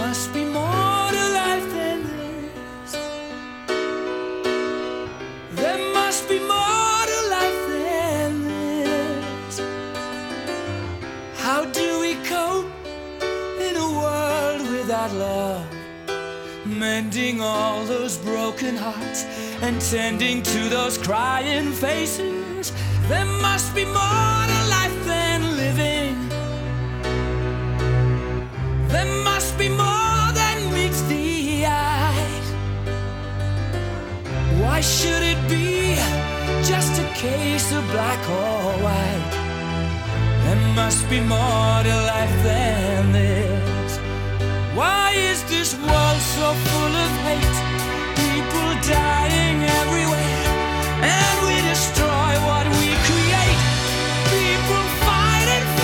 must be more to life than this. There must be more to life than this. How do we cope in a world without love? Mending all those broken hearts and tending to those crying faces. There must be more to life than living. There must be more than meets the eye. Why should it be just a case of black or white? There must be more to life than this. Why is this world so full of hate? People dying everywhere.